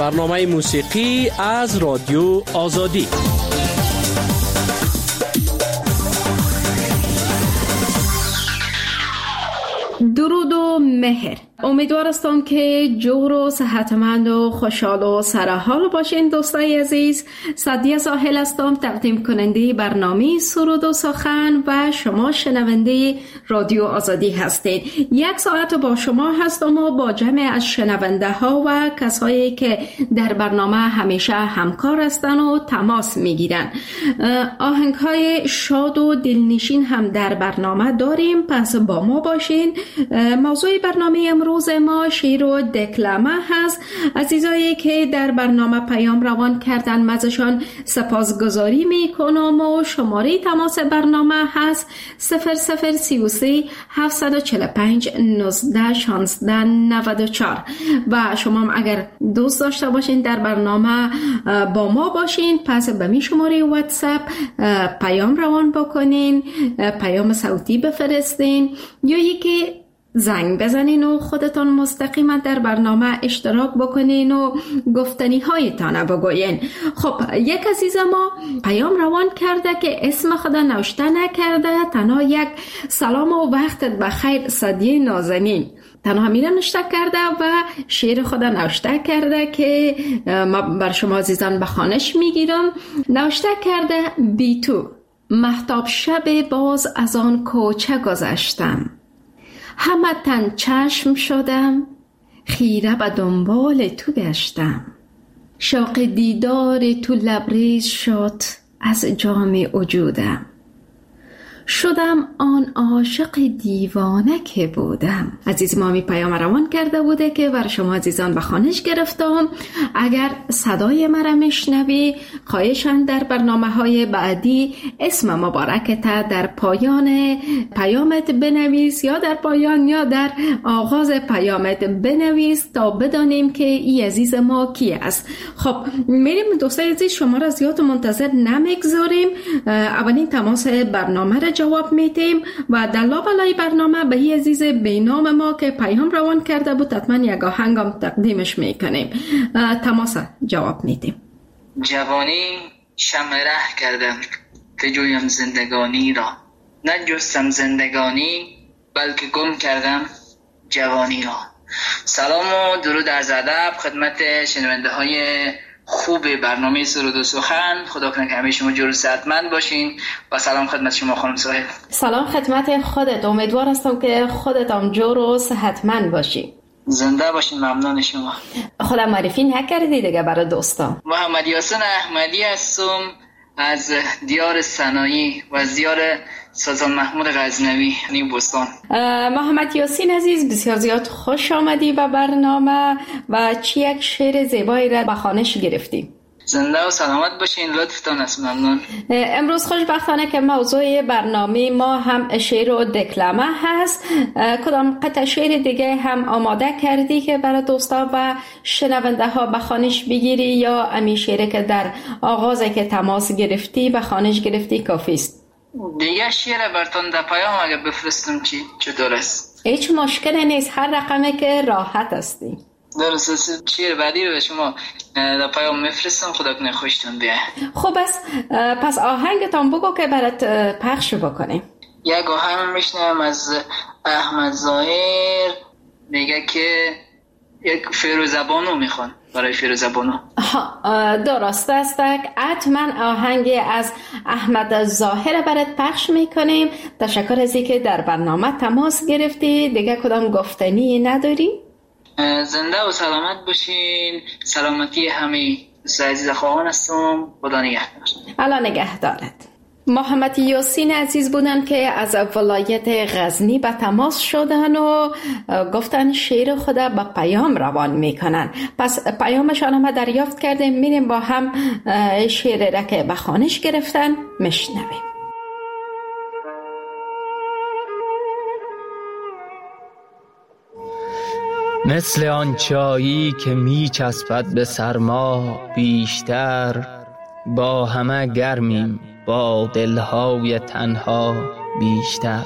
برنامه موسیقی از رادیو آزادی. درود و مهر. امیدوار هستم که جور و صحتمند و خوشحال و سرحال باشین. دوستای عزیز، سعدیه ساحل هستم، تقدیم کننده برنامه سرود و سخن و شما شنونده رادیو آزادی هستید. یک ساعت با شما هستم و با جمع از شنونده ها و کسایی که در برنامه همیشه همکار هستن و تماس میگیرن. آهنگ های شاد و دلنشین هم در برنامه داریم، پس با ما باشین. موضوع برنامه امروز ما شعر و دکلمه هست. عزیزایی که در برنامه پیام روان کردن مزشان سپاسگزاری میکنم و شماره تماس برنامه هست 0033 745 19 16 94 و شما هم اگر دوست داشته باشین در برنامه با ما باشین، پس به می شماره واتساپ پیام روان بکنین، پیام صوتی بفرستین یا یکی زنگ بزنین و خودتان مستقیما در برنامه اشتراک بکنین و گفتنی هایتان بگوین. خب، یک عزیز ما پیام روان کرده که اسم خود نوشته نکرده، تنها یک سلام و وقتت بخیر سعدیه نازنین تنها میره نوشته کرده و شعر خود نوشته کرده که ما بر شما عزیزان بخوانش میگیرم. نوشته کرده: بی تو مهتاب شب باز از آن کوچه گذشتم، همه تن چشم شدم، خیره به دنبال تو گشتم، شوق دیدار تو لبریز شد از جام وجودم، شدم آن عاشق دیوانه که بودم. عزیز ما می پیام روان کرده بوده که بر شما عزیزان بخوانش گرفتم. اگر صدای مرا میشنوی، خواهشاً در برنامه‌های بعدی اسم مبارکت در پایان پیامت بنویس یا در پایان یا در آغاز پیامت بنویس تا بدانیم که این عزیز ما کی است. خب، میریم دوستای عزیز، شما را زیاد منتظر نمیگذاریم. اولین تماس برنامه را جواب میدیم و در لابلای برنامه به این عزیز بینام ما که پیام روان کرده بود حتما یک آهنگم تقدیمش میکنیم. تماس جواب میدیم. جوانی شمع ره کردم که جویم زندگانی را، نجستم زندگانی بلکه گم کردم جوانی را. سلام و درود از ادب خدمت شنونده های خوب برنامه سرود و سخن. خدا کنه که همه شما جور و صحتمند باشین و سلام خدمت شما خانم ساحل. سلام خدمت خودت، امیدوار هستم که خودت هم جور و صحتمند باشی. زنده باشین، ممنون شما. خدا معرفی نکردی دیگه برای دوستان. محمد یاسین احمدی هستم از دیار سنایی و از دیار سلطان محمود غزنوی بستان. محمد یاسین عزیز، بسیار زیاد خوش آمدی به برنامه و چی یک شعر زیبایی را به خوانش گرفتی. زنده و سلامت باشین، لطفتان است، ممنون. امروز خوشبختانه که موضوع برنامه ما هم شعر و دکلمه هست. کدام قطع شعر دیگه هم آماده کردی که برای دوستا و شنونده ها به خوانش بگیری یا امی شعری که در آغاز که تماس گرفتی به خوانش گرفتی کافی است؟ دیگه شعر براتون در پیام اگه بفرستم چطور است؟ هیچ مشکلی نیست، هر رقمی که راحت هستی. درست، شعر بعدی رو به شما در پیام میفرستم. خدا کنه خوشتون بیاد. خب پس آهنگتان بگو که برات پخش بکنیم. یک آهنگ میشنم از احمد ظاهر، میگه که یک فیروزبانو میخوان برای فیروزبانو. درست است، حتما آهنگ از احمد ظاهر برات پخش میکنیم. تشکر از اینکه در برنامه تماس گرفتی. دیگه کدام گفتنی نداری؟ زنده و سلامت باشین. سلامتی همه عزیز خواهان هستم. خدا نگهدار. الله نگهدارت. محمد یاسین عزیز بودن که از ولایت غزنی به تماس شدن و گفتن شعر خود به پیام روان میکنن. پس پیامشان هم دریافت کردیم، میریم با هم شعر را که به خوانش گرفتن میشنویم. مثل آن چایی که می چسبد به سرما بیشتر، با همه گرمیم با دلهای تنها بیشتر.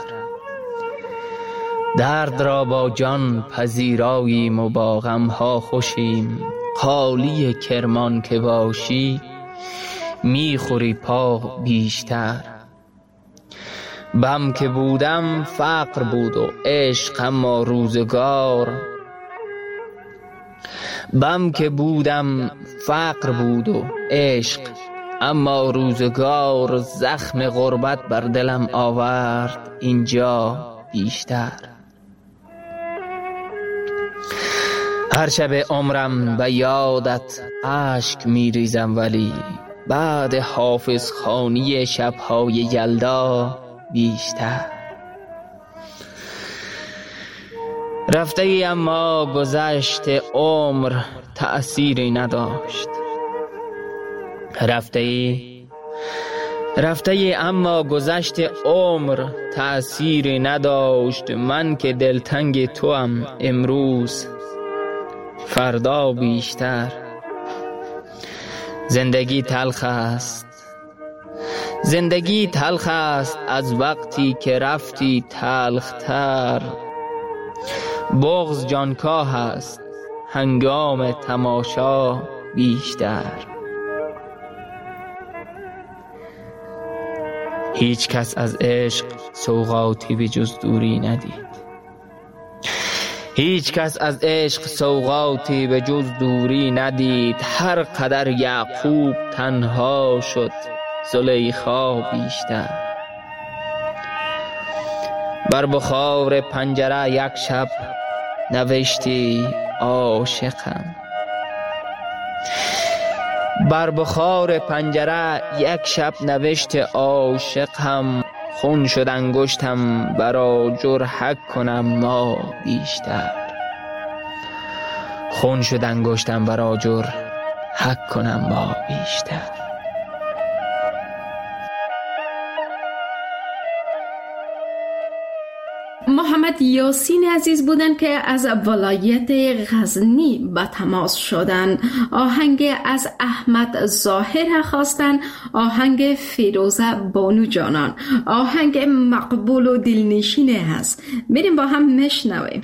درد را با جان پذیراییم و با غمها خوشیم، قالی کرمان که باشی میخوری پا بیشتر. بم که بودم فقر بود و عشق اما روزگار، بم که بودم فقر بود و عشق اما روزگار، زخم غربت بر دلم آورد اینجا بیشتر. هر شب عمرم به یادت اشک میریزم، ولی بعد حافظ خوانی شبهای یلدا بیشتر. رفته ای اما گذشت عمر تأثیری نداشت، رفته ای اما گذشت عمر تأثیری نداشت. من که دلتنگ توام امروز فردا بیشتر. زندگی تلخ است، زندگی تلخ است از وقتی که رفتی تلختر. بغض جانکاه است هنگام تماشا بیشتر. هیچ کس از عشق سوغاتی به جز دوری ندید، هیچ کس از عشق سوغاتی به جز دوری ندید. هر قدر یعقوب تنها شد زلیخا بیشتر. بر بخار پنجره یک شب نوشتی عاشقم، بر بخار پنجره یک شب نوشت عاشقم. خون شد انگشتم برا جر حق کنم ما بیشتر، خون شد انگشتم برا جر حق کنم ما بیشتر. محمد یاسین عزیز بودن که از ولایت غزنی به تماس شدن. آهنگ از احمد ظاهر خواستن، آهنگ فیروزه بانو جانان. آهنگ مقبول و دلنشینه هست، بریم با هم نشنویم.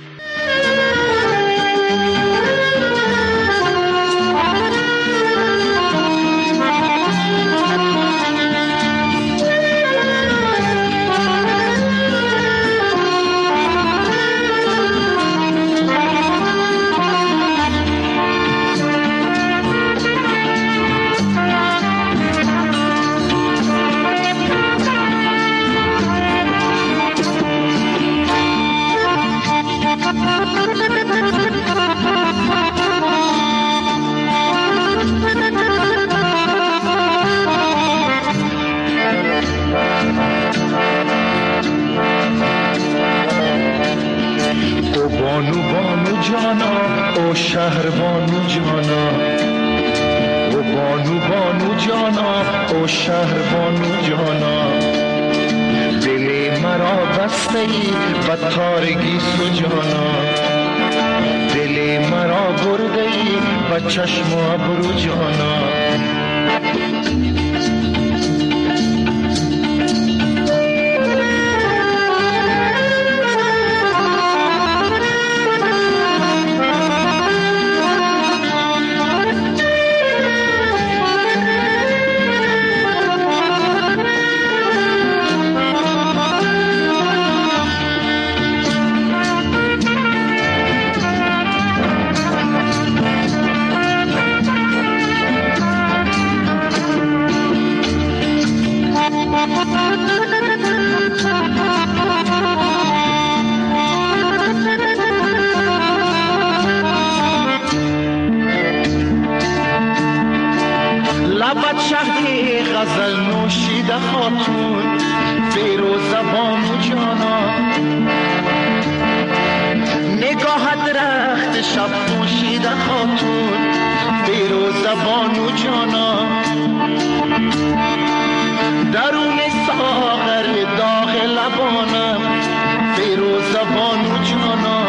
شهر بانو جانا، او بانو بانو جانا، او شهر بانو جانا. دل مرا بسته ای و تارگی سجانا، دل مرا برده ای و چشم و ابرو جانا. لبت شهری غزل نوشیده خاتون، فیروزه بانو جانا. نگاهت رخت شب نوشیده خاتون، فیروزه بانو جانا. درون ساغر داغ لبانم، فیروزه بانو جانا.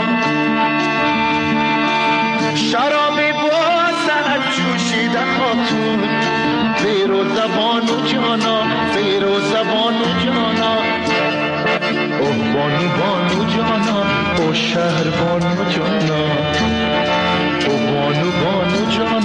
شراب بازد جوشیده خاتون، فیروزه بانو جانا، فیروزه بانو جانا. اوه بانو بانو جانا، او شهر بانو جانا، او بانو بانو جانا.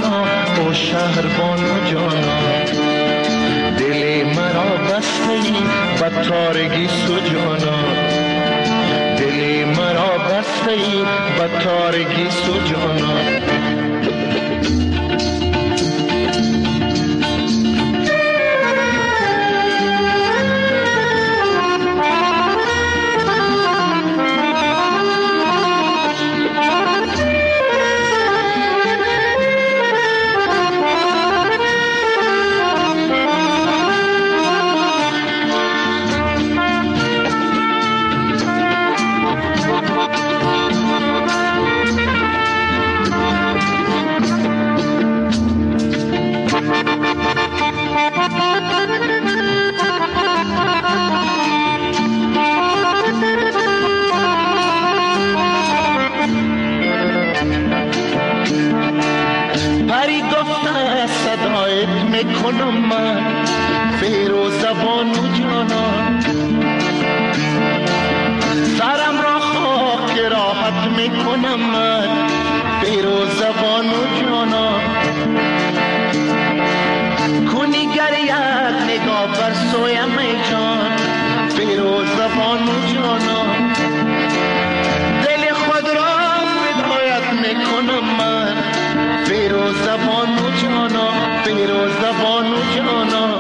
شهربانو جانا دل مرا بسته ای به تارگی سجانا دل مرا بسته ای به تارگی سجانا میکنم من فیروز بانو جانا سرم را خاک راحت میکنم من فیروز بانو جانا کنی گر یک نگاه بر سویم ای جان فیروز بانو جانا دل خود را فدایت میکنم من فیروز بانو جانا فیروز بانو جانا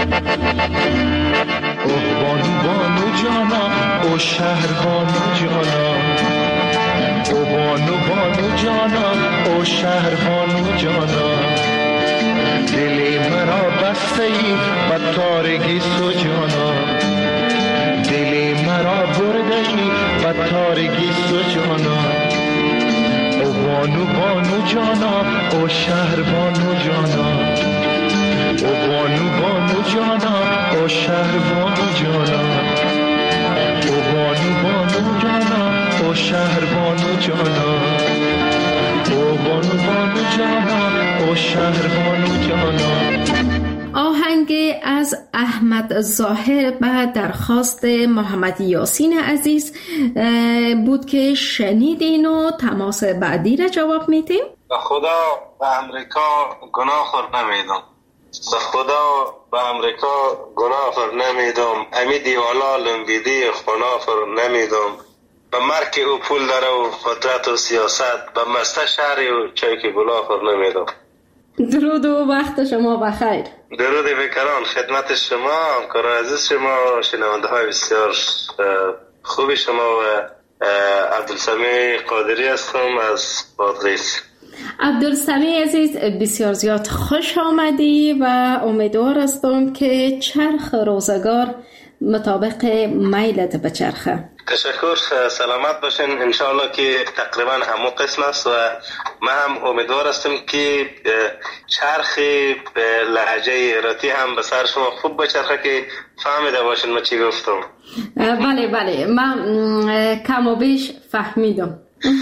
اوه بانو بانو جانا او شهر بانو جانا او بانو بانو جانا او شهر بانو جانا دل مرا بسته ای به تارگی سجانا دل مرا برده ای به تارگی سجانا او بانو بانو جانا او شهر بانو جانا او بانو بانو جانا او شهر بانو جانا او بانو بانو جانا او شهر بانو جانا او بانو بانو جانا او شهر بانو جانا. آهنگ از احمد ظاهر به درخواست محمد یاسین عزیز بود که شنیدین و تماس بعدی را جواب میدیم. به خدا به امریکا گناه خور نمیدم، به خدا به امریکا گناه خور نمیدم، امی دیوالا لنبیدی خنا خور نمیدم، به مرک او پول داره و قدرت و سیاست، به مسته شهری و چای که گلا خور نمیدم. درود و وقت شما بخیر. درود بکران خدمت شما، همکار عزیز شما، شنونده های بسیار خوبی شما و عبدالسمیع قادری هستم از بادغیس. عبدالسمیع عزیز بسیار زیاد خوش آمدی و امیدوار هستم که چرخ روزگار مطابق میلت بچرخه. تشکر، سلامت باشین. انشاءالله که تقریبا همون قسم است و من هم امیدوار هستم که چرخ لهجه ایراتی هم به سر شما خوب بچرخه که فهمیده باشین ما چی گفتم. بله بله، من کم و بیش فهمیدم.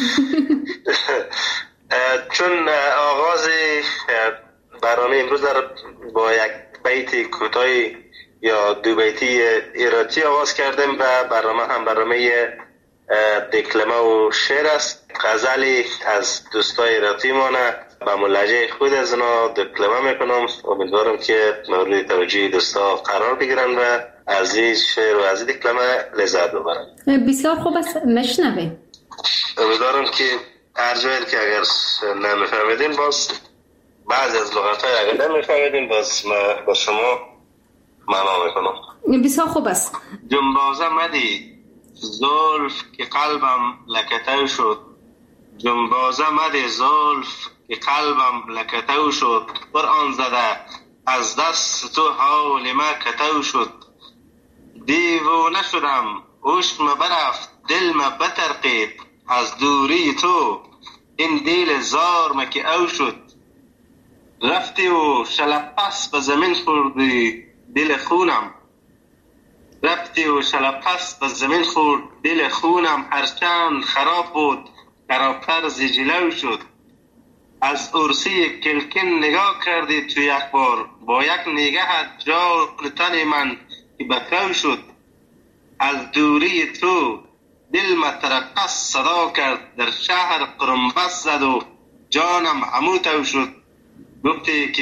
چون آغاز برنامه امروز با یک بیت کوتاهی یا دو بیتی ایراتی آغاز کردیم و برنامه هم برنامه دکلمه و شعر است. غزلی از دوستای ایراتی مانه به ملحجه خود از اونا دکلمه میکنم. امیدوارم که مورد توجه دوستا قرار بگیرن و از این شعر و از این دکلمه لذت ببرن. بسیار خوب است، نشنویم. امیدوارم که هر جایی که اگر نمیفهمیدین باز بعضی از لغت‌های اگر نمیفهمیدین باز با شما معنا میکنم. بسیار خوب است. جنبازه مدی زلف که قلبم لکتو شد، جنبازه مدی زلف که قلبم لکتو شد، قرآن زده از دست تو حال ما کتو شد، دیوانه شدم عشق ما برفت دل ما بترقید، از دوری تو این دل زار ما که او شد، رفتی و شلپس به زمین خوردی دل خونم، رفتی و شلپس به زمین خورد دل خونم، هرچند خراب بود خرابتر ز جلو شد، از عرصی کلکن نگاه کردی تو یک بار، با یک نگاهت جان تن من که بکو شد، از دوری تو دل مترقص صدا کرد، در شهر قرنبس زد و جانم همو تو شد، گفتی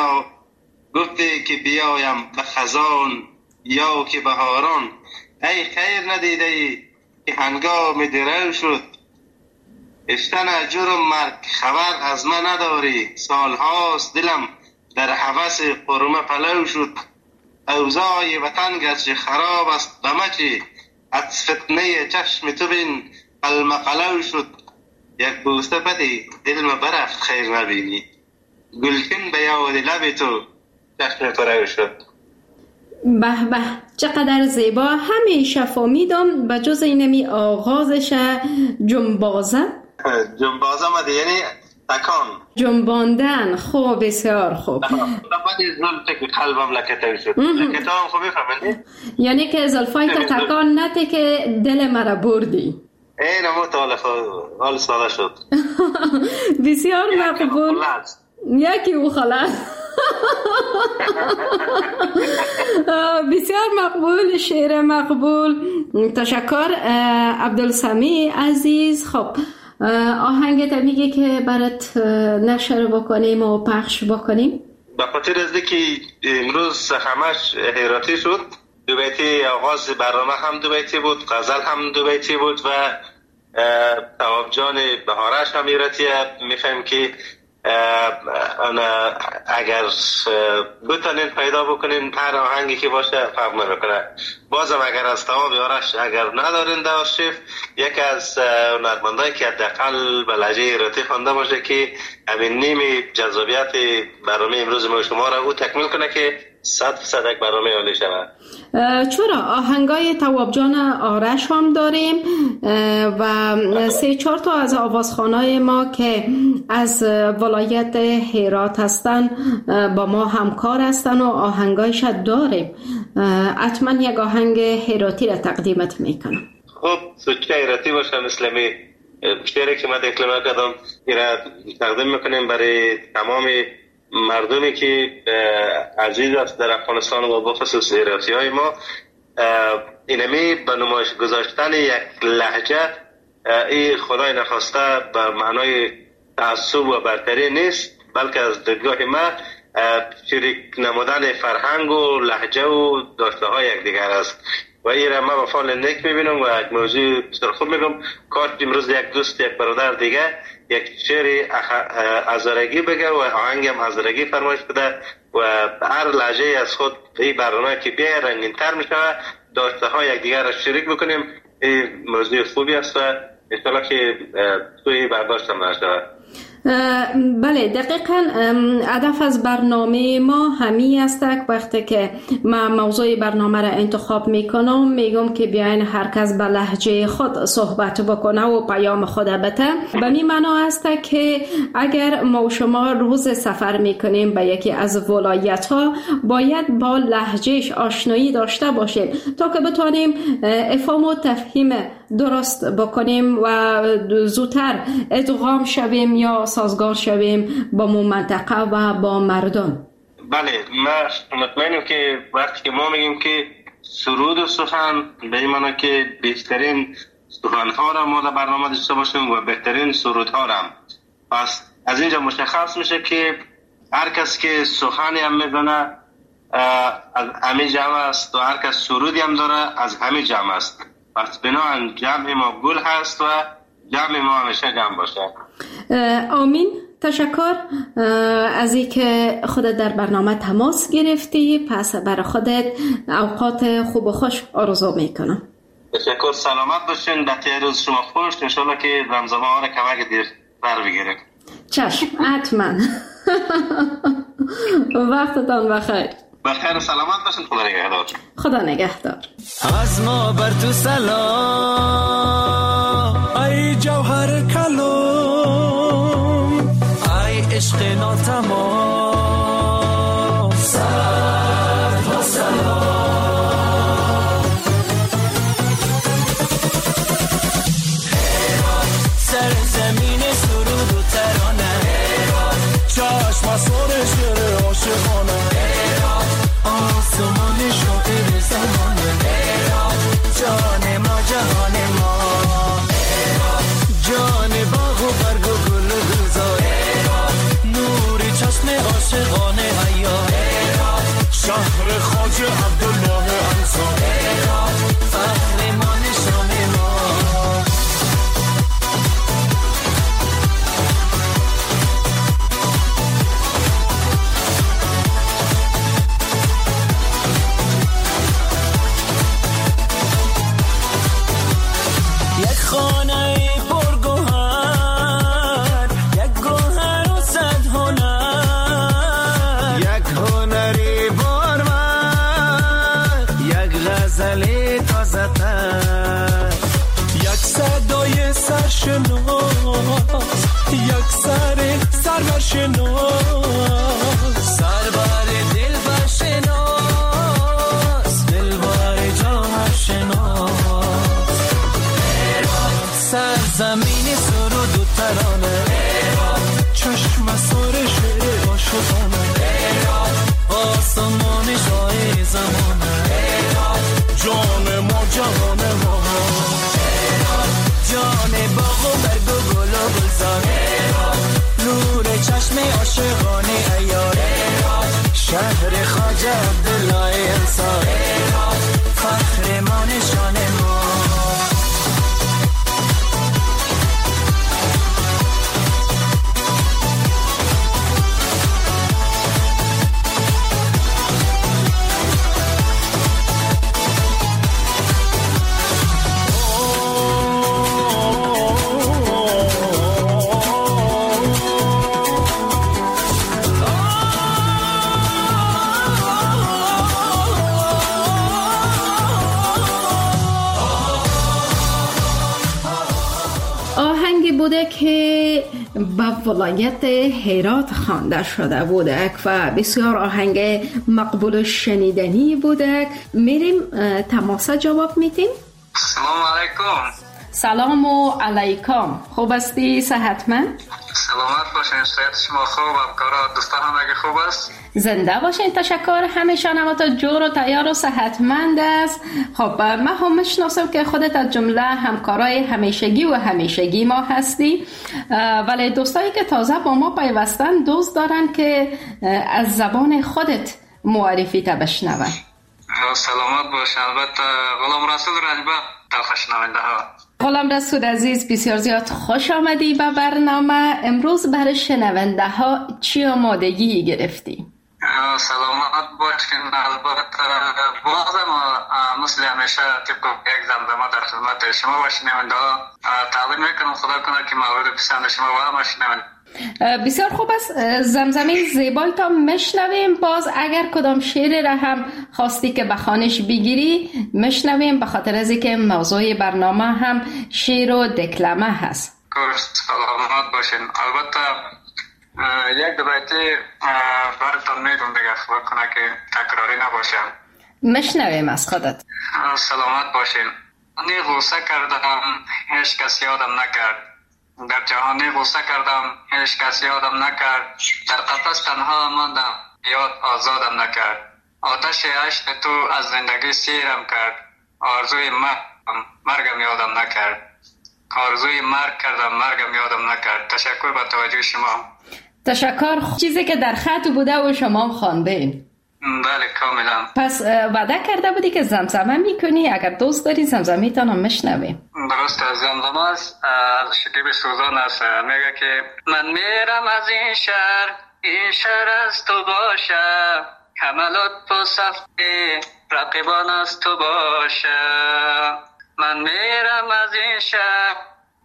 که بیایم به خزان یا که بهاران. ای خیر ندیده ای که هنگام درو شد، اشتن جرم مرگ خبر از من نداری. سالهاست دلم در هوس قرمه پلو شد، اوضاع وطن گرچه خراب است بمچی، از فتنه چشم تو بین قلمقلو شد. یک بوسه بدی دل برفت خیر نبینی، گلچین به یاد لب تو چشم پرو شد. به به چقدر زیبا. همیشه فهمیدم به جز اینمی آغازش جنبازه مده یعنی تکان جنباندن. خوب، بسیار خوب. بعد زلفت که قلبم لکتو شد. لکتو هم خوبی فهمیدی؟ یعنی که زلفای تا تکان نته که دل مرا بردی. این همون حال ساده شد. بسیار مقبول. یکی او خلاص. بسیار مقبول، شعر مقبول. تشکر عبدالسمیع عزیز. خب آهنگت میگه که برات نشر بکنیم و پخش بکنیم. به خاطر از که امروز همش هیراتی شد، دو بیتی آغاز برنامه هم دو بیتی بود، غزل هم دو بیتی بود و تواب جان بهارش هم هیراتیه. میفهم که اگر بتونین پیدا بکنین هر آهنگی که باشه فرق نمیکنه. بازم اگر از تواب یارش اگر ندارین در آرشیف، یکی از هنرمندایی که حداقل به لهجه ایراتی خوانده باشه که همین نیمی جذابیت برنامه امروز ما شما را او تکمیل کنه که 100% یک برنامه عالی شود. چرا آهنگای تواب جان آرش هم داریم و 3-4 تا از آوازخوانای ما که از ولایت هرات هستن با ما همکار هستن و آهنگایش داریم. حتما یک آهنگ هراتی را تقدیمت میکنم. خب سوچه هراتی باشه، مثل می شعری که ما دکلمه کردم ایرا تقدیم میکنیم برای تمام مردمی که عزیز است در افغانستان و بخصوص هراتی های ما. اینمی به نمایش گذاشتن یک لهجه این خدای نخواسته به معنای تعصب و برتری نیست، بلکه از دیدگاه ما شریک نمودن فرهنگ و لهجه و داشته های یک دیگر است و این را ما به فعال نیک میبینم و یک موضوع بسیار خوب میگم. کاش امروز یک دوست، یک برادر دیگه یک شعر هزارگی بگه و آهنگ هم هزارگی فرمایش بده و هر لهجه از خود این برنامه که بیای رنگین تر میشه، داشته های یک دیگر را شریک بکنیم. این موضوع خوبی است و انشاءالله که توی برداشت هم نشود. بله دقیقاً هدف از برنامه ما همی است که وقتی که من موضوع برنامه را انتخاب میکنم میگم که بیاین هر کس به لهجه خود صحبت بکنه و پیام خود بده. به می معنا است که اگر ما و شما روز سفر میکنیم به یکی از ولایت ها باید با لهجهش آشنایی داشته باشیم تا که بتونیم افهام و تفهیم درست بکنیم و زودتر ادغام شویم یا سازگار شویم با منطقه و با مردم. بله من مطمئنم که وقتی که ما میگیم که سرود و سخن به این معنی که بهترین سخنها را ما در برنامه داشته باشیم و بهترین سرودها را هم. پس از اینجا مشخص میشه که هر کس که سخنی هم میزنه از همه جمع است و هر کس سرودی هم داره از همه جمع است. پس بنابراین جمع ما گل هست و جمع ما همیشه جمع باشه. آمین. تشکر از این که خودت در برنامه تماس گرفتی. پس برای خودت اوقات خوب و خوش آرزو میکنم. تشکر. سلامت باشین. بقیه روز شما خوش. انشالله که رمضان ها را کمک دیر بر بگیره. چشم حتما. وقتتان بخیر. بخیر و سلامت باشین. خدا نگهدار. خدا نگهدار. از ما بر تو سلام ای جوهر کلام، ای عشق ناتمام، صد و سلام. سر زمین سرود و ترانه، چشم سر شعر عاشقانه، آسمان شاعر زمانه، جان ما جهان ما. غزل تازه تر، یک صدای سرشناس، یک سر سرورشناس، سربر دلبر شناس، دلبر جاهر شناس. سرزمین سرود و ترانه، چشم سر شعر عاشقانه، آسمان جای زمانه، جان ما جهان ما، جان باغ و برگ و گل و گلزار، نور چشم عاشقانه عیار، شهر خواجه عبدالله انصار، فخر ما نشان ما. بوده که به ولایت هرات خوانده شده بوده و بسیار آهنگ مقبول و شنیدنی بوده. میریم تماسه جواب میدیم. سلام علیکم. سلام و علیکم. خوب هستی؟ صحتمند؟ سلامت باشین. صحت شما خوب؟ همکارا دوستان همگی خوب است؟ زنده باشین. تشکر. همیشه نمات جور و تیار و صحتمند است. خب من هم میشناسم که خودت از جمله همکارای همیشگی ما هستی، ولی دوستایی که تازه با ما پیوستن دوست دارن که از زبان خودت معرفی تا بشنون. سلامت باش. البته غلام رسول رنجبه تلخشنونده ها. غلام رسول عزیز، بسیار زیاد خوش آمدی به برنامه. امروز برای شنونده ها چی آمادگی گرفتی؟ سلامت باشین. البته بازم مثل همیشه طبق یک زمزمه در خدمت شما و شنونده ها تعلیم میکنم. خدا کنه که مورد پسند شما و همه شنونده. بسیار خوب است. زمزمه زیبای تا مشنویم. باز اگر کدام شعر را هم خواستی که بخوانش بگیری مشنویم، به خاطر از اینکه موضوع برنامه هم شعر و دکلمه هست. سلامت باشین. البته یک دو بیتی براتون میگم دیگه، خدا کنه که تکراری نباشه. مشنویم از خودت. سلامت باشین. نی غوسه کردم هیچ کس یادم نکرد، در جهانی غوسه کردم هیچ کس یادم نکرد، در قفس تنها ماندم یاد آزادم نکرد، آتش عشق تو از زندگی سیرم کرد، آرزوی مرگم یادم نکرد، آرزوی مرگ کردم مرگم یادم نکرد. تشکر به توجه شما. تشکر. چیزی که در خط بوده و شما خوانده این. بله کاملا. پس وعده کرده بودی که زمزمه میکنی، اگر دوست داری زمزمه تا نمیشنویم. درست. زمزمه است از شکیب سوزان است. میگه که من میرم از این شهر از تو باشه، حملات و صفحه رقیبان از تو باشه. من میرم از این شهر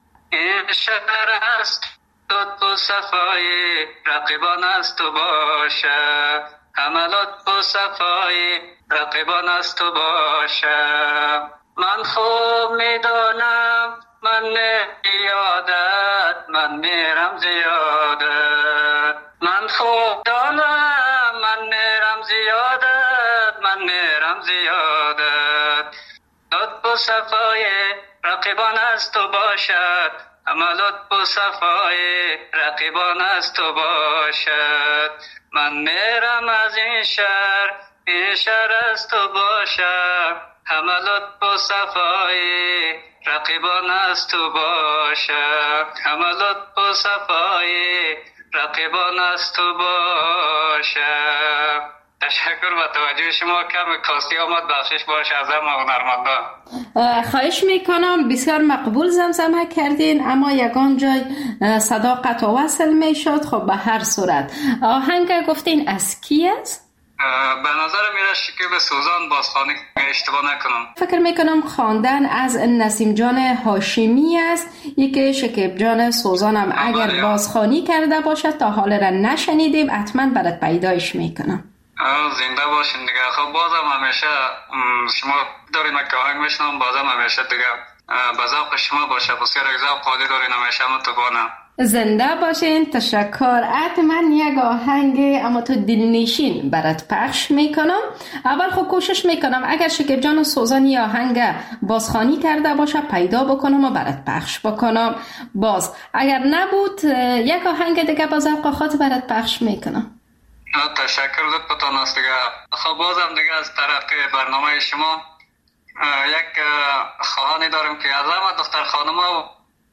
از تو صفای رقیبان از تو باشه، حملات و صفای رقیبان از تو باشه. من خوب میدانم من یادت، من میرم زیادت، من خوب دانم من میرم زیادت، من میرم زیادت. لطف و صفای رقیبان از تو باشد، عملات و صفای رقیبان از تو باشد. من میرم از این شهر از تو باشد، حملات و صفای رقیبان از تو باشد، حملات و صفای رقیبان از تو باشد. تشکر به توجه شما. کم کاستی آمد بخشش باشه از همه هنرمندان. خواهش میکنم. بسیار مقبول زمزمه کردین، اما یگان جای صدا قطع و وصل میشد. خب به هر صورت آهنگ گفتین از کی است؟ به نظر میره شکیب سوزان بازخوانی اشتباه نکنم. فکر میکنم خواندن از نسیم جان هاشمی است. یکی شکیب جان سوزان هم اگر بازخوانی کرده باشد تا حال را نشنیدیم، حتما برات پیدایش میکنم. زنده باشین دیگه. خب بازم همیشه شما دارین که آهنگ میشنم، بازم همیشه دیگه به ذوق شما باشه، بسیار یک ذوق عالی دارین همیشه متوانم. زنده باشین. تشکر. من یک آهنگ اما تو دلنشین برات پخش میکنم. اول خب کوشش میکنم اگر شکیب جان و سوزانی آهنگ بازخوانی کرده باشه پیدا بکنم و برات پخش بکنم. باز اگر نبود یک آهنگ دیگه با ذوق خاطر برات پخش میکنم. تشکر لطفتان است دیگه. خب بازم دیگه از طرف برنامه شما یک خواهانی دارم که از همه دختر خانم‌ها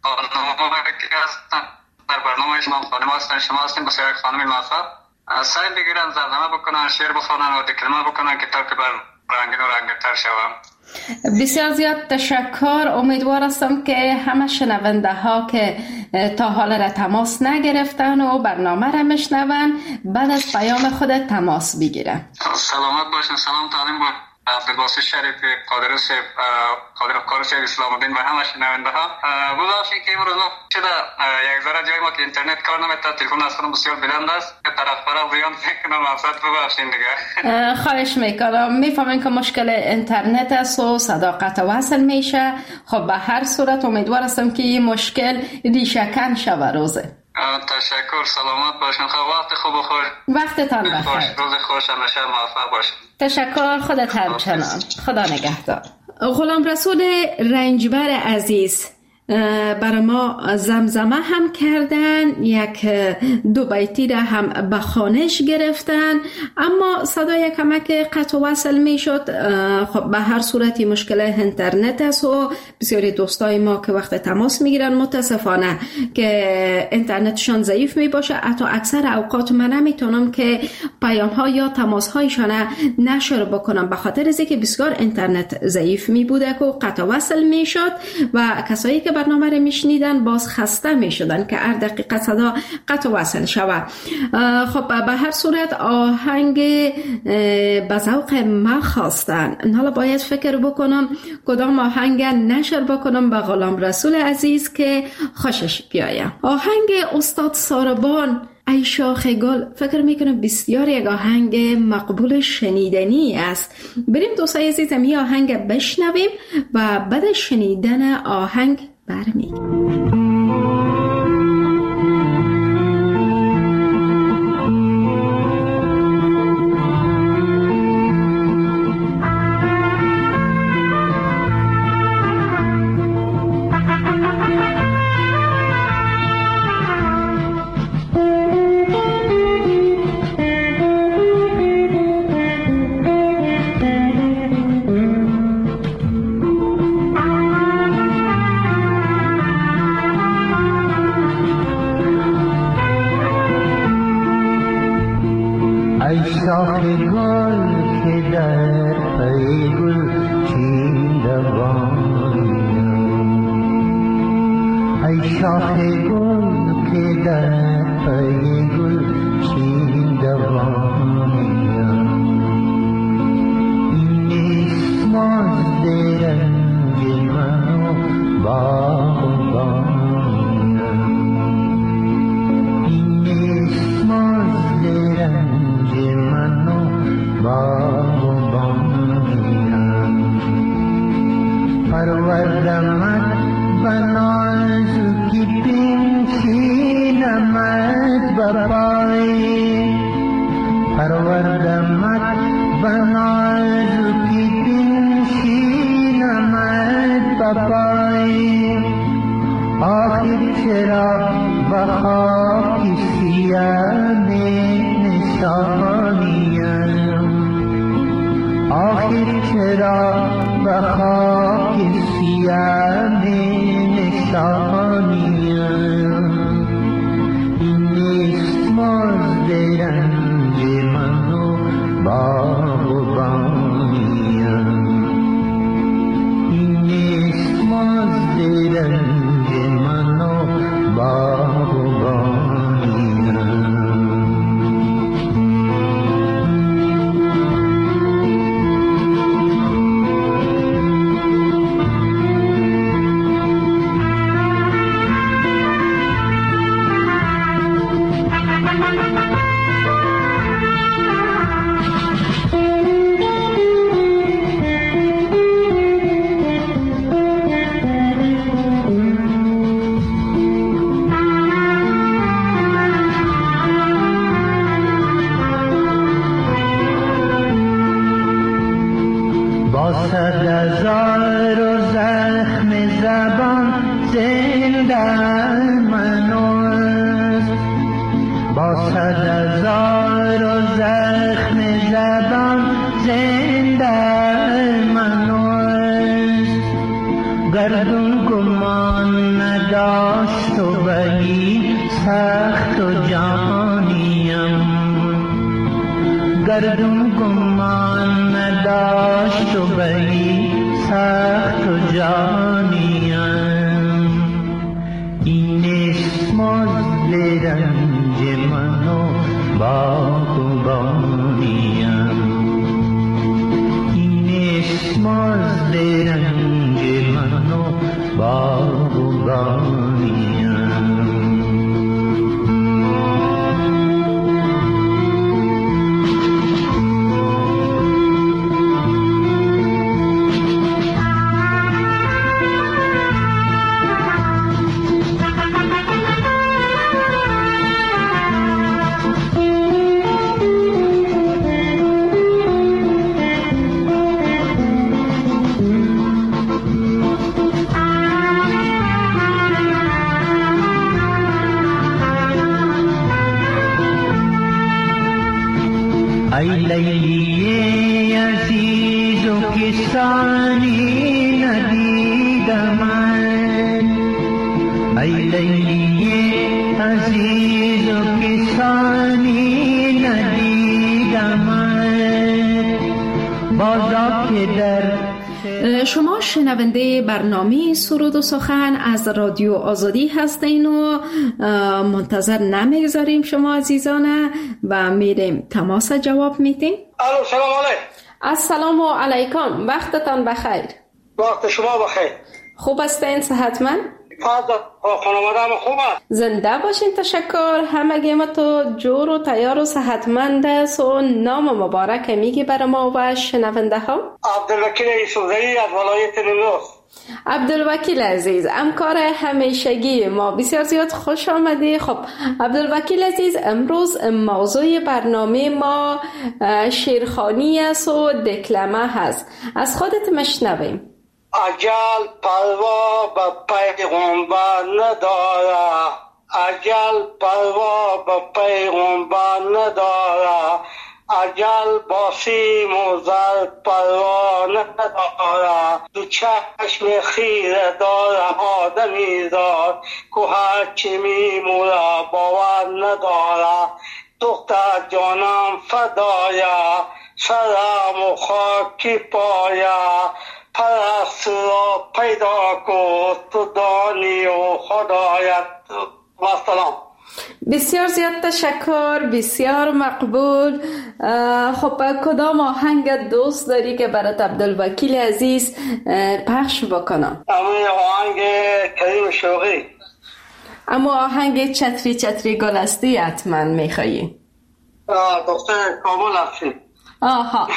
که هستن در برنامه شما خانم هستن، شما هستین بسیار یک خانم موفق، سعی بگیرن زمزمه بکنن، شعر بخونن و دکلمه بکنن که تا که بر رنگین و رنگین‌تر شوم. بسیار زیاد تشکر. امیدوار هستم که همه شنونده ها که تا حال را تماس نگرفتن و برنامه را میشنون بعد از پیام خود تماس بگیرن. سلامت باشین. سلام تعلیم با عبدالباسط شریفی، قادر صاحب، قادر افکار صاحب اسلام الدین و همه شنونده ها. ببخشید که امروز ما شده یک ذره جای ما که اینترنت کار نمی‌کنه، تلفن اصلا بسیار بلند است که طرف زیان میکنم، واسط ببخشید دیگه. خواهش میکنم. میفهمین که مشکل اینترنت است و صدا قطع وصل میشه. خب به هر صورت امیدوار هستم که این مشکل ریشه کن شود روزه. تشکر. سلامت باشین. خب وقت خوب و خوش. وقتتان بخیر. روز خوش همیشه موفق باشین. تشکر. خودت همچنان. خدا نگهدار. غلام رسول رنجبر عزیز برای ما زمزمه هم کردن، یک دو بیتی را هم به خوانش گرفتن، اما صدای کمک قطع وصل می شد. خب به هر صورتی مشکل اینترنت است و بسیاری دوستای ما که وقت تماس می گیرن متاسفانه که اینترنتشان ضعیف می باشه، حتی اکثر اوقات من نمیتونم که پیام ها یا تماس هایشان نشر بکنم به خاطر از اینکه بسیار اینترنت ضعیف می بوده که قطع وصل می شد و کسایی که برنامه رو میشنیدن باز خسته میشدن که هر دقیقه صدا قطع وصل شود. خب به هر صورت آهنگ به ذوق ما خواستن. حالا باید فکر بکنم کدام آهنگ نشر بکنم به غلام رسول عزیز که خوشش بیاید. آهنگ استاد ساربان ای شاخ گل فکر میکنم بسیار یک آهنگ مقبول شنیدنی است. بریم دوستای عزیزم این آهنگ بشنویم و بعد شنیدن آهنگ برمیگردیم. شاخ گل که در پی گل چین دوانیم، ای شاخ گل که در پی گل چین دوانیم، این نیست مازد رنج من و باغبانیم، این نیست مازد رنج من و باغبانیم، پروردمت بنازکی بنشینمت بپای، پروردمت بنازکی بنشینمت بپای، آخر چرا به خاک سیاه نشانیم، آخر چرا به خاک سیاه نشانیم، این نیست مازد رنج من و باغبانیم، این نیست مازد رنج من و باغبانیم. صد هزار و زخم زبان زنده منوست، با صد هزار و زخم زبان زنده منوست. گردون گمان نداشت و بلی سخت و جانیم، گردون گمان نداشت و بلی سخت و جانیم. این است مزد رنج من و باغبانیم، این است مزد رنج من و باغبانیم. ای لیلی عزیز و کسانی ندیدم، ای لیلی عزیز و کسانی ندیدم، بازا که در شما شنونده برنامه سرود و سخن از رادیو آزادی هستین و منتظر نمیگذاریم شما عزیزانه و میریم تماس جواب میتیم. الو سلام علیکم. السلام علیکم، وقتتان بخیر. وقت شما بخیر. خوب هستین؟ صحتمند؟ خانواده خوب است. زنده باشین. تشکر. همگی ما تو جور و تیار و صحتمند است و نام مبارک میگی بر ما و شنونده ها. عبدالوکیل یوسفزئی از ولایت نیمروز. عبدالوکیل عزیز، همکار همیشگی ما، بسیار زیاد خوش آمدی. خب عبدالوکیل عزیز، امروز موضوع برنامه ما شیرخوانی است و دکلمه هست. از خودت مشنویم. اجل پروا به پیغمبر نداره، اجل پروا به پیغمبر نداره، اجل با سیم و زر پروا نداره. دو چشم خیره داره آدمی زاد که هرچی میموره باور نداره. دختر جانم فدایا سرم و خاکی پایا، پرست را پیدا کن تو دانی و خدایت. و سلام. بسیار زیاد تشکر، بسیار مقبول. خب کدام آهنگ دوست داری که برات عبدالوکیل عزیز پخش بکنم؟ آهنگ کریم شوقی. اما آهنگ چتری چتری گلستی حتما میخوایی؟ دختر کامل هستی. آها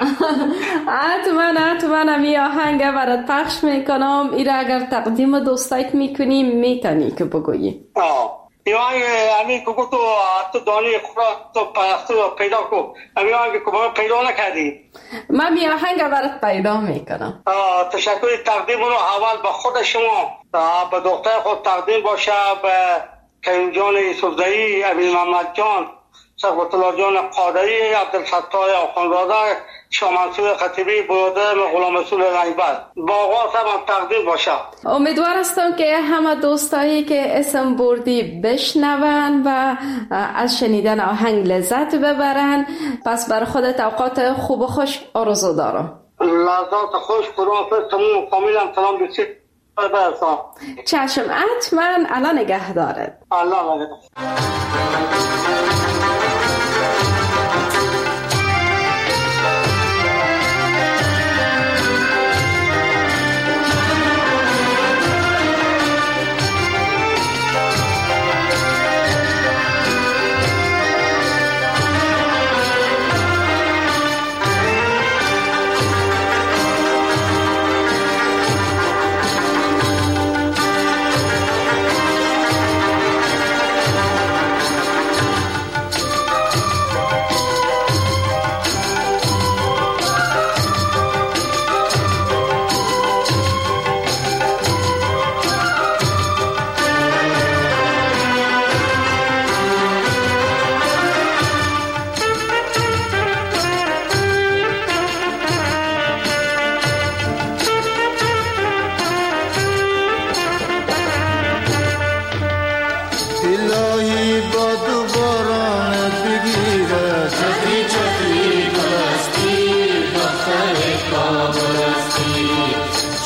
حتما همی آهنگ برات پخش میکنم. ایره اگر تقدیم دوستایت میکنی میتونی که بگویی. این آهنگ همی که تو دانی خورا تو پرستو رو پیدا کن. همی آهنگ که باید پیدا نکردی. من می آهنگ برات پیدا میکنم. تشکر. تقدیم رو اول به خود شما، به دختر خود تقدیم باشه، به کریم جان یوسفزئی، امین محمد جان، صفوت الله جان قادری، عبدالفتاح آخوندزاده، شاه منصور خطیبی، برادر غلام رسول رنگبر. با آغاز هم تقدیم باشه. امیدوار هستم که همه دوستایی که اسم بردی بشنون و از شنیدن آهنگ لذت ببرن. پس بر خودت اوقات خوب و خوش آرزو دارم. لذات خوش. خداحافظ. تمام فامیلم سلام بسید برسان. چشم. حتما. الان نگه دارد. الله نگه.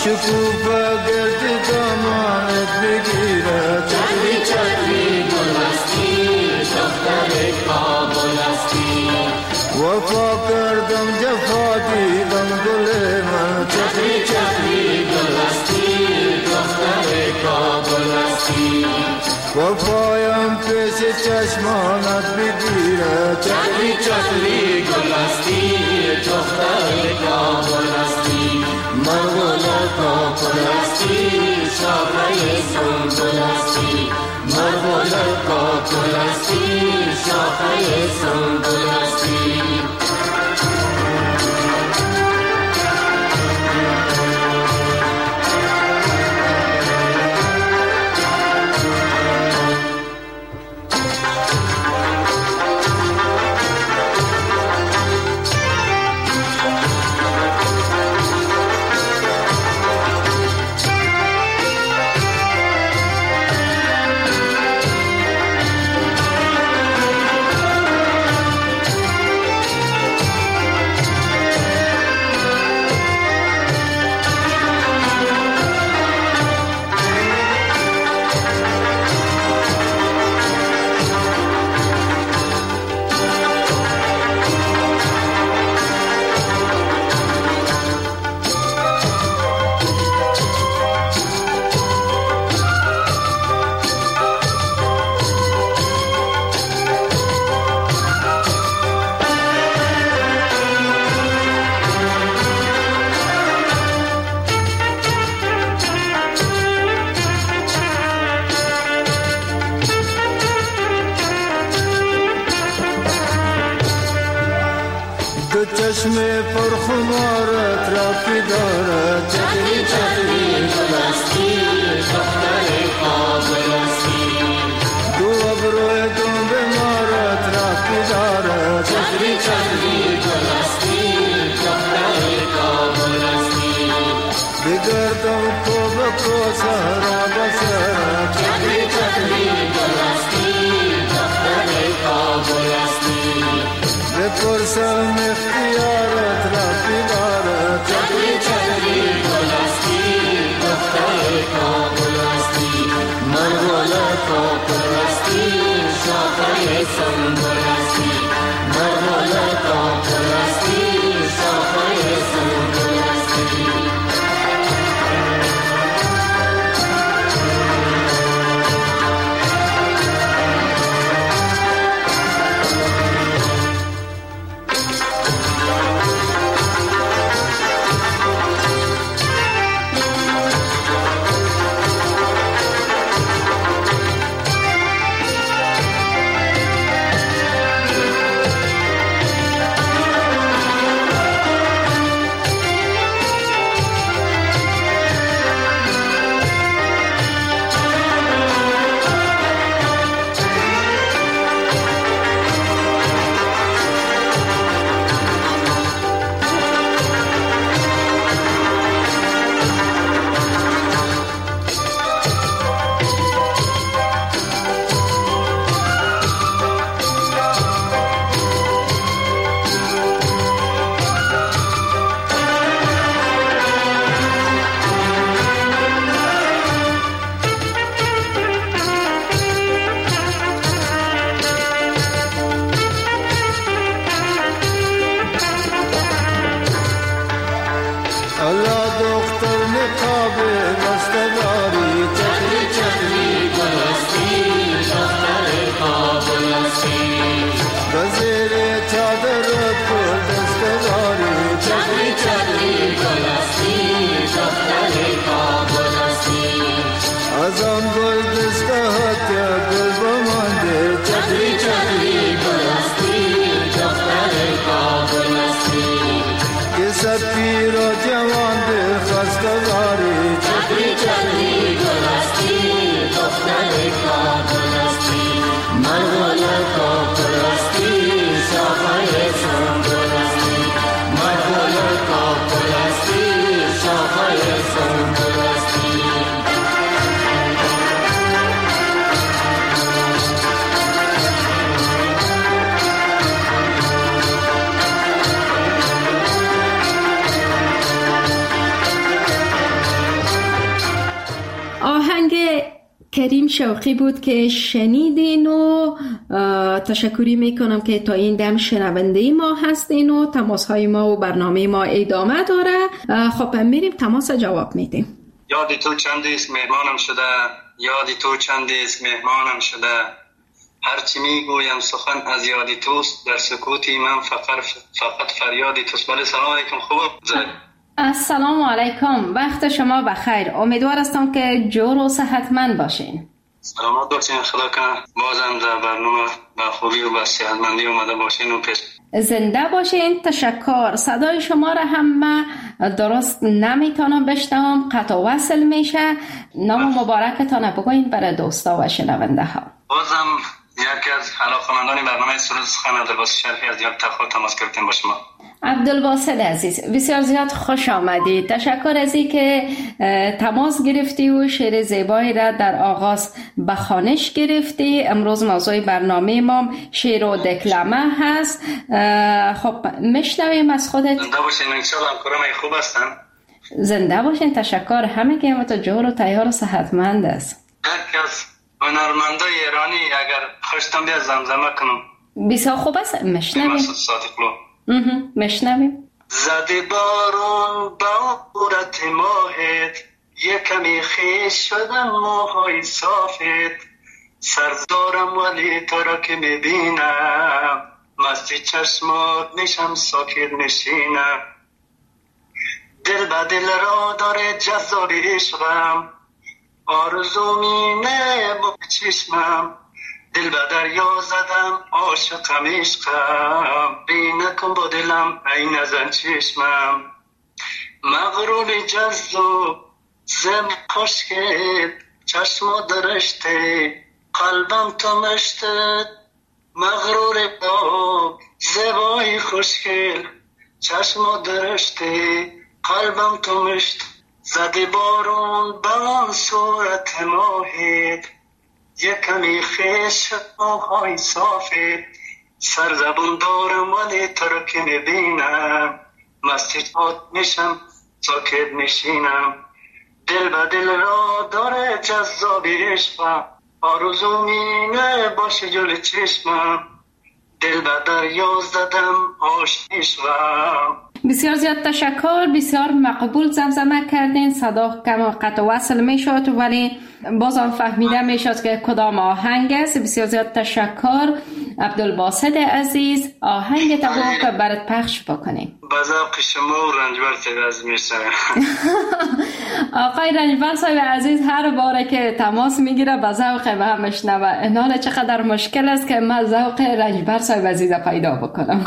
شکوفه گرد دامانت بگیره چتری چتری گل هستی دختر کابل هستی وفا کردم جفا دیدم گل من چتری چتری گل هستی دختر کابل هستی وفایم پیش چشمانت بگیره چتری چتری گل هستی دختر کابل هستی مرغول کابل هستی شاخه سنبل هستی مرغول کابل هستی شاخه سنبل هستی چشم پرخمارت را پیدارد چتری چتری گل هستی دختر کابل هستی دو ابروی دنب مارت را پیدارد چتری چتری گل هستی دختر کابل هستی بگردم تو بکو سهرا بسرد چتری چتری گل هستی دختر کابل هستی بپرسم اختیارت را پیدارد چتری چتری گل هستی دختر کابل هستی مرغول کابل هستی شاخه سنبل هستی مرغول کابل هستی شاخه سنبل هستی کریم شوقی بود که شنیدین و تشکری میکنم که تا این دم شنونده ما هستین و تماس های ما و برنامه ما ادامه داره. خب میریم تماس جواب میدیم. یادی تو چندیست مهمانم شده، یادی تو چندیست مهمانم شده، هرچی میگویم سخن از یادی توست، در سکوتی من فقط فریادی توست. بله سلام علیکم. خوب السلام علیکم، وقت شما بخیر. امیدوار هستم که جور و صحتمند باشین. سلامت باشین، خدا کنه بازم در برنامه با خوبی و با صحتمندی اومده باشین و پیش زنده باشین. تشکر. صدای شما را هم من درست نمیتونم بشنوم، قطع و وصل میشه. نام مبارکتان بگوین برای دوستا و شنونده ها. بازم یکی از علاقه‌مندان برنامه سرود سخن عبدالباسط شرفی از دیار تخت تماس گرفتیم با شما. عبدالباسط عزیز بسیار زیاد خوش آمدی. تشکر از این که تماس گرفتی و شعر زیبایی را در آغاز به خوانش گرفتی. امروز موضوع برنامه ما شعر و دکلمه هست. خب میشنویم از خودت. زنده باشین، انشالله همکارم خوب هستن. زنده باشین. تشکر. همه که تو جور و تیار و صحتمند است. یکی از هنرمندای ایرانی اگر خوشتم بیاد زمزمه کنم. بسیار خوب است. میشنویم. مشنویم. زده بارون با عورت ماهت، یکمی خیش شدم موهای صافت، سرد دارم ولی تو را که میبینم، مستی چشمات میشم ساکت نشینم، دل به دل را داره جذاب عشقم، آرزو مینه با چشمم، دل به دریا زدم عاشقم عشقم، بی نکن با دلم ای نزن چشمم، مغرور جذاب زم خوشگل، چشم درشته قلبم تو مشتد، مغرور با زبای خوشگل، چشم درشته قلبم تو مشت، زده بارون بان صورت ماهت، یکمی خیش موهای صافت، سرزبون دارم ولی تو رو که میبینم، مسجد میشم ساکت میشینم، دل به دل را داره جذاب عشقم، آرزو مینه باشه جلو چشمم، دل به دریا زدم عاشقم. بسیار زیاد تشکر. بسیار مقبول زمزمه کردین. صدا کم قطع وصل می شد ولی بازم فهمیده می شد که کدام آهنگ است. بسیار زیاد تشکر عبدالباسط عزیز. آهنگ تبو که برات پخش بکنیم. با ذوق شما و رنجبر صاحب عزیز میشه. آقای رنجبر صاحب عزیز هر باره که تماس میگیره با ذوق ما میشنوه. اینال چقدر مشکل است که من ذوق رنجبر صاحب عزیز پیدا بکنم.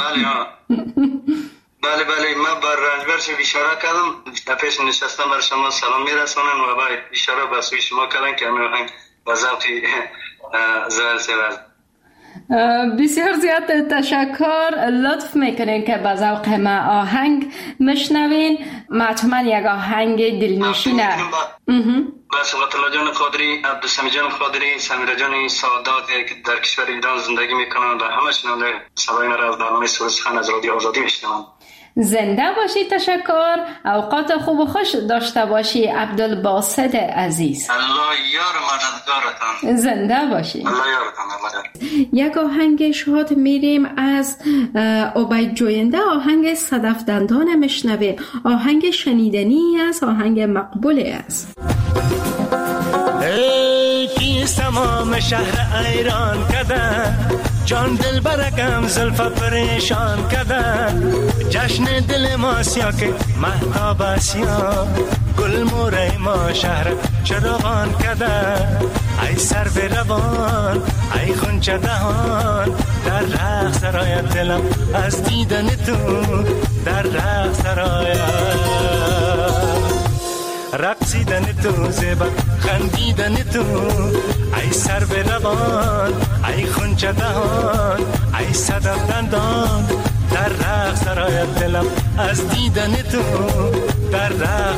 بله من بر رنجبر شب اشاره کردم، پیش نشستم بر شما سلام میرسونن و با اشاره به سوی شما کردن که همین آهنگ با ذوقی زهر سوال. بسیار زیاد تشکر. لطف میکنین که با ذوق ما آهنگ مشنوین. حتما یک آهنگ دلنشینه. بس الله جان قادری، عبدالسمی جان قادری، سمیرا جان سعادت که در کشور ایران زندگی میکنن و همه شنونده صدای ما را از برنامه سرود سخن از رادیو آزادی میشنون. زنده باشی. تشکر. اوقات خوب و خوش داشته باشی عبدالباسط عزیز. الله یار مددگارتان. زنده باشی. الله یارتان. یک آهنگ شاد میریم از عبید جوینده. آهنگ صدف دندان مشنویم. آهنگ شنیدنی است، آهنگ مقبولی است. ای کیست تمام شهر ایران کده، جان دل برگم زلفا پریشان کده، جشن دل ما سیا که مهتاب اسیا، گل موره ما شهر چراغان کده، ای سر به روان ای خونچه دهان، در رقص سرایت دلم از دیدن تو، در رقص سرایت رقصیدن تو، زیبا خندیدن تو، ای سر به روان ای خونچه دهان، ای صدف دندان، در رقص سرایت دلم از دیدن تو، در رقص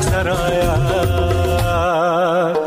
سرایت.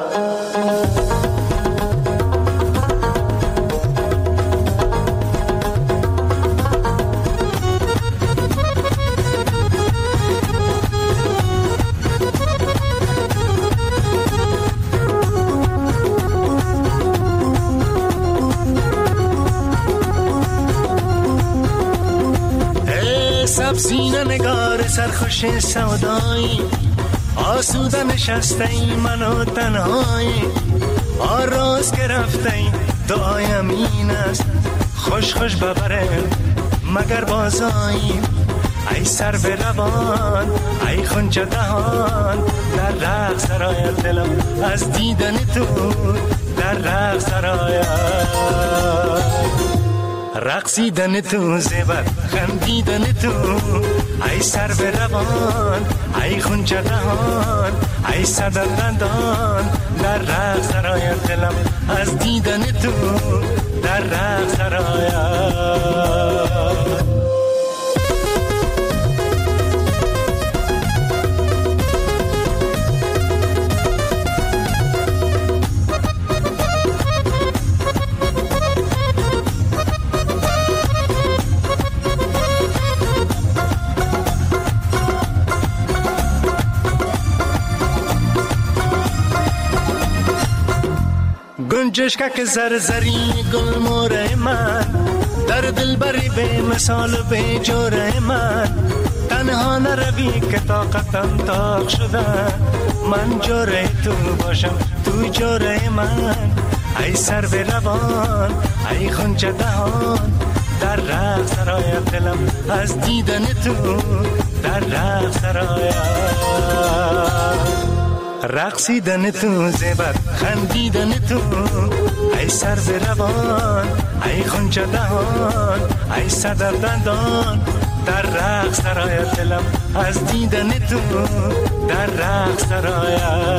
سرخوش سودایی، آسوده نشسته ای منو تنهایی، آراز گرفته ای دعایم این است، خوش خوش ببره مگر بازایی. ای سر به روان ای خونچه دهان، در رقص سرای دلم از دیدن تو، در رقص سرای رقصیدن تو، زیبت خندیدن تو. ای سر به روان ای خونچه دهان، ای صدر دندان، در رقص سرای دلم از دیدن تو، در رقص سرای. گنجشکک زرزری گل موره من، در دل بری به مثال به جوره من. تنها نروی که طاقتم طاق شده، من جوره تو باشم تو جوره من. ای سر به روان ای خونچه دهان، در رقص سرای دلم از دیدن تو، در رقص سرای رقصیدن تو، زیبت خندیدن تو. ای سر به روان ای خونچه دهان، ای صدر دندان، در رقص سرای دلم از دیدن تو، در رقص سرای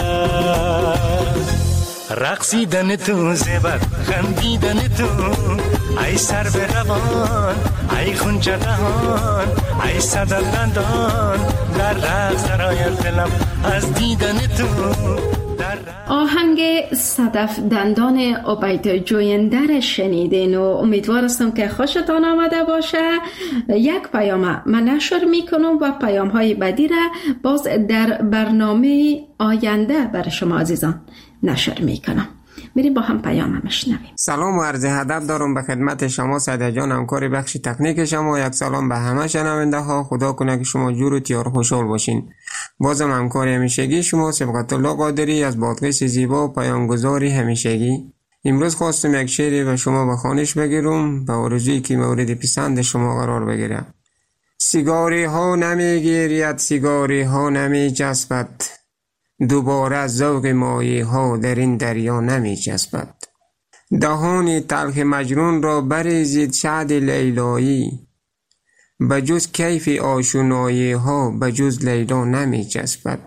رقصیدن تو، زیبت خندیدن تو. ای سر به روان ای خونچه دهان، ای صدر دندان، در رقص سرای دلم از دیدن تو. آهنگ صدف دندان عبید جویندر شنیدین و امیدوار هستم که خوشتان آمده باشه. یک پیام من نشر میکنم و پیام های بعدی را باز در برنامه آینده برای شما عزیزان نشر میکنم. میریم با هم پیام میشنویم. سلام و عرض ادب دارم به خدمت شما سعید جان، همکار بخش تکنیک شما. یک سلام به همه شنونده ها. خدا کنه که شما جور و تیار خوشحال باشین. بازم همکار همیشگی شما سبقت الله قادری از بادغیس زیبا و پیامگذاری همیشگی. امروز خواستم یک شعری به شما به خوانش بگیرم، به آرزویی که مورد پسند شما قرار بگیره. سیگاری ها نمیگیرید، سیگاری ها نمی جذبد، دوباره ذوق مایه ها در این دریا نمی جذبد. دهان تلخ مجنون را بریزید شعد لیلایی، بجز کیف آشنایی ها بجز لیلا نمی جذبد.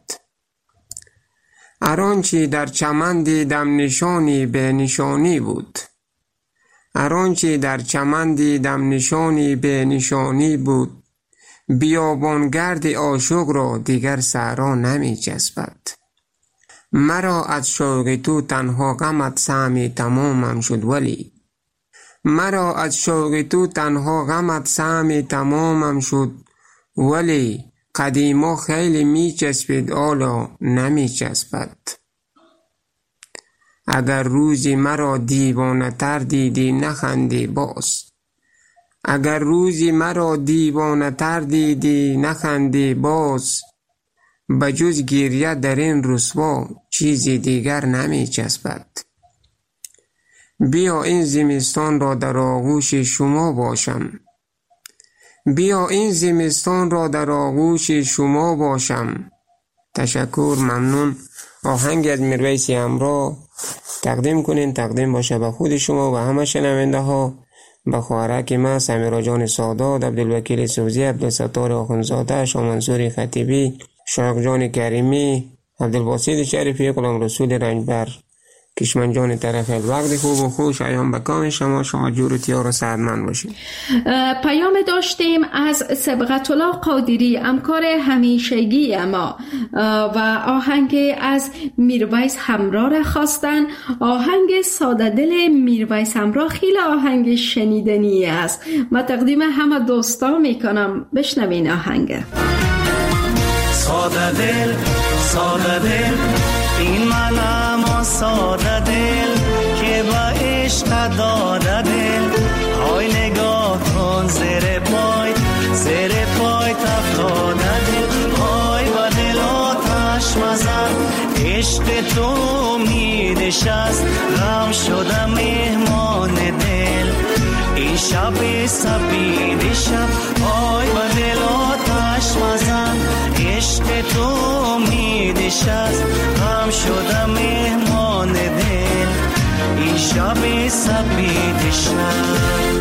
ارانچی در چمن دیدم نشانی به نشانی بود، ارانچی در چمن دیدم نشانی به نشانی بود، بیابانگرد عاشق را دیگر صحرا نمی جذبد. مرا از شوق تو تنها غمت سهمی تمامم شد، ولی مرا از شوق تو تنها غمت سهمی تمامم شد، ولی قدیما خیلی می چسبید حالا نمی چسبد. اگر روزی مرا دیوانه تر دیدی نخندی باز، اگر روزی مرا دیوانه تر دیدی نخندی باز، بجز گریه در این رسوا چیزی دیگر نمی چسبد. بیا این زمستان را در آغوش شما باشم، بیا این زمستان را در آغوش شما باشم. تشکر، ممنون. آهنگ از میرویس همراه تقدیم کنین، تقدیم باشه به خود شما و همه شنونده ها، به خواهرک ما سمیرا جان سادات، عبدالوکیل سوزی، عبدالستار آخونزاده، شامنصور خطیبی، شایق جان کریمی، عبدالباسط شریفی، غلام رسول رنجبر، کشمن جان طرف وقت خوب و خوش ایام به کام شما. شما جور و تیار و سعدمند باشید. پیام داشتیم از سبقت الله قادری، همکار همیشگی ما، و آهنگ از میرویس همراه را خواستن. آهنگ ساده دل میرویس همراه خیلی آهنگ شنیدنی است. من تقدیم همه دوستا میکنم، بشنوین آهنگ. ساده دل، ساده دل، این منم ساده دل که با عشق داده دل. های نگاه کن زیر پای تفتاده دل، عشق تو امیدش است، غم شدم مهمان دل. این شب سپید شب آی با دل آتش مزن، عشق تو امیدش است، غم شدم مهمان دل. این شب سپید شب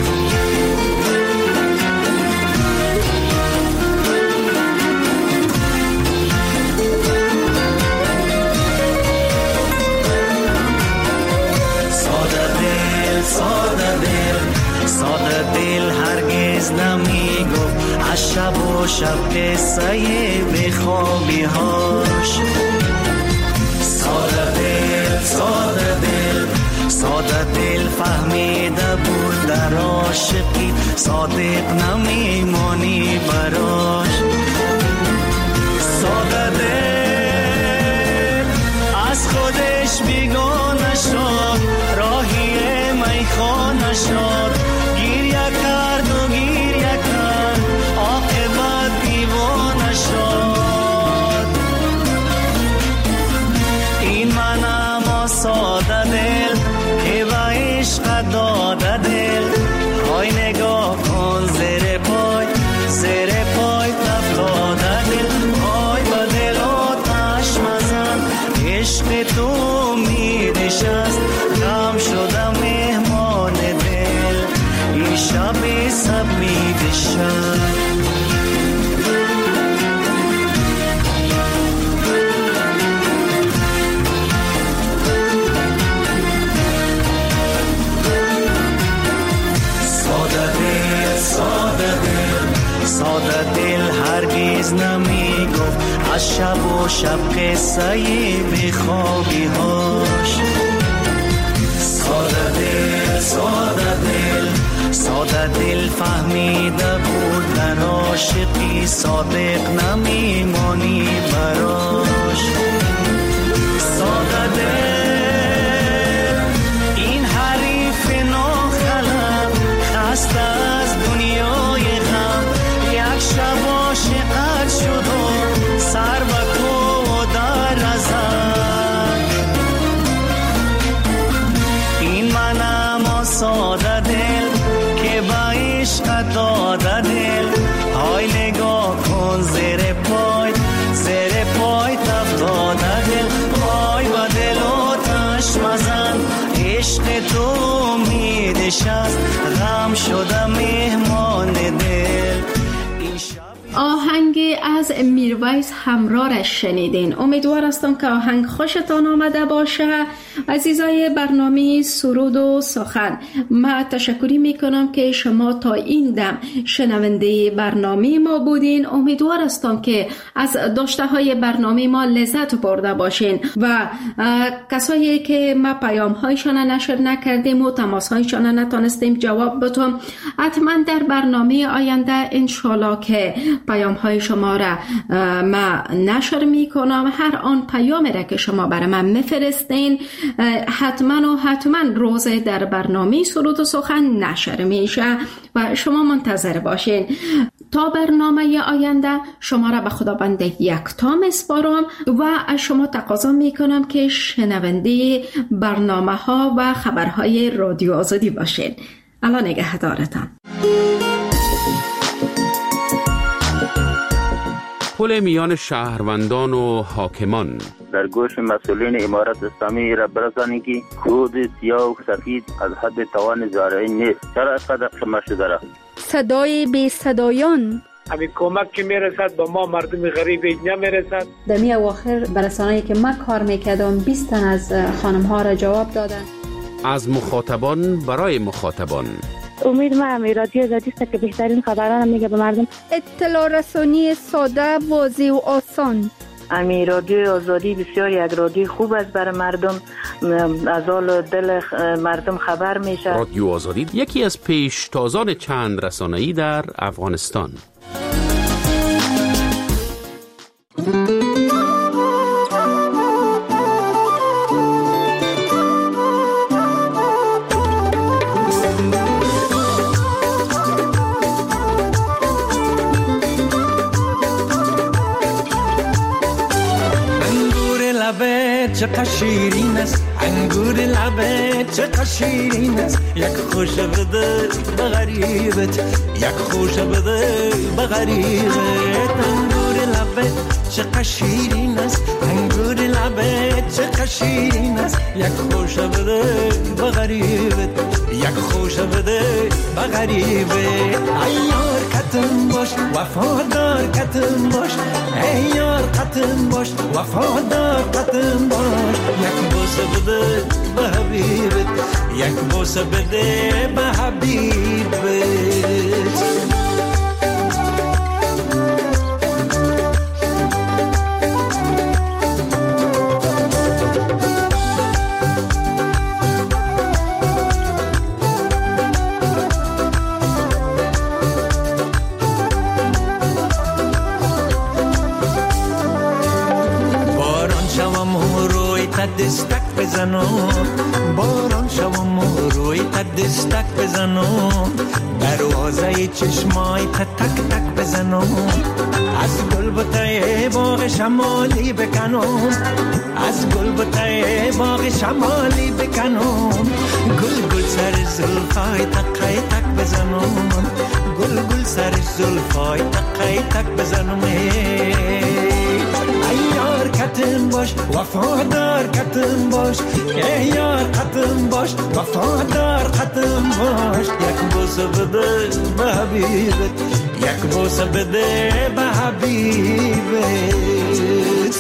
ساده دل هرگز نمی گفت از شب و شب قصه بخوابی هاش. ساده دل فهمیده بود در عاشقی، صادق نمی مانی براش. ساده دل از خودش بیگانه شد، راهی میخانه شد، گریه کرد و گریه کرد، عاقبت دیوانه شد. این منم ساده دل که با عشق داده دل، های نگاه کن زیر پای افتاده دل. های با دل آتش مزن، عشق تو امیدش است، غم شدم مهمان دل. این شب سپید شب ساده دل هرگز نمی گفت از شب و شب قصه بخوابی هاش. ساده دل فهمیده بود در عاشقی، صادق نمی مانی براش. ساده دل این حریف ناخلم، خسته از دنیای غم، یک شب عاشقت شد و سر به کو در ازم. این منم ساده دل که با عشق داده دل، های نگاه کن زیر پای افتاده دل. های با دل آتش مزن، عشق تو امیدش است، غم شدم مهمان دل. آهنگ از میرویس همرارش شنیدین. امیدوار هستم که آهنگ خوشتان آمده باشه. عزیزای برنامه سرود و سخن، من تشکری میکنم که شما تا این دم شنونده برنامه ما بودین. امیدوار هستم که از داشته های برنامه ما لذت برده باشین و کسایی که ما پیام هایشان نشر نکردیم و تماس هایشان نتانستیم جواب بدیم، حتما در برنامه آینده انشالله که پیام های شما را ما نشر میکنم. هر آن پیام را که شما برای من میفرستین حتما روز در برنامه سرود و سخن نشر میشه و شما منتظر باشین. تا برنامه آینده شما را به خداوند یکتا میسپارم و از شما تقاضا میکنم که شنونده برنامه ها و خبرهای رادیو آزادی باشین. الله نگهدارتان. پل میان شهروندان و حاکمان در گوش مسئولین امارت اسلامی را برسانی که خود سیاه و سفید از حد توان زارعی نیست. چرا اینقدر خمه شده را؟ صدای بی صدایان، همین کمک که میرسد با ما مردم غریب نمیرسد. در می اواخر برسانه‌ای که من کار میکردم 20 تن از خانم ها را جواب دادن. از مخاطبان برای مخاطبان. امید من رادیو آزادی است که بهترین خبران میگه به مردم. اطلاع رسانی ساده، واضح و آسان. امی رادیو آزادی بسیار یک رادیو خوب است برای مردم، از حال دل مردم خبر میشه. رادیو آزادی یکی از پیشتازان چند رسانه‌ای در افغانستان. به لبت چقدر شیرین است، انگور لبت چقدر شیرین است. یک خوش بده به غریبت، یک خوش بده به غریبت. انگور لبت چقدر شیرین است، انگور لبت چقدر شیرین است. یک خوش بده به غریبت، یک خوش بده به غریبت. ای یار قطم باش وفادار قطم باش، ای یار قطم باش وفادار قطم باش. یک بوسه بده به حبیبت، یک بوسه بده به حبیبت. دستک بزنم، باران شوم و روی تا دستک بزنم، دروازه چشمای تا تک تک بزنم، از گل بوته باغ شمالی بکنم، از گل بوته باغ شمالی بکنم. گل گل سر زلفای تقای تک بزنم، گل گل سر زلفای تقای تک بزنم. یار قطم باش وفادار قطم باش، ای یار قطم باش وفادار قطم باش. یک بوسه بده به حبیبت، یک بوسه بده به حبیبت.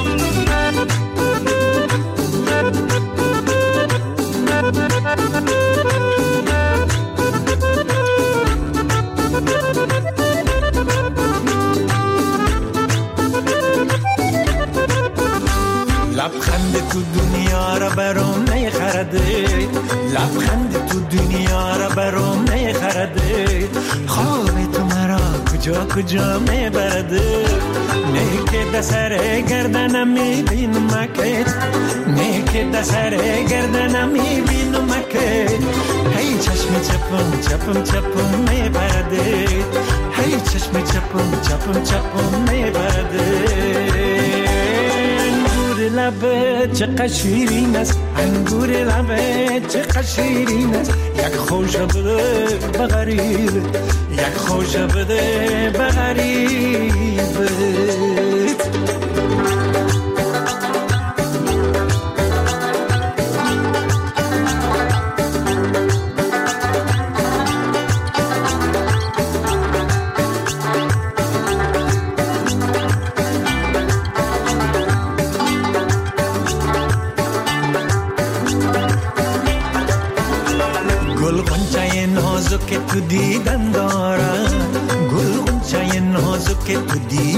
لبخند تو دنیا را برام نخرده، لبخند تو دنیا را برام نخرده. خواب تو مرا کجا کجا میبرده، نه که دسر گردنم میبینم مکت، نه که دسر گردنم میبینم مکت. هی چشم چپم چپم چپم میبرده، هی چشم چپم چپم چپم میبرده. لبت چقدر شیرین است، انگور لبت چقدر شیرین است. یک خوش بده به غریبت، یک خوش بده به غریبت. که تو دیدن دارم، گل غنچه نازک که تو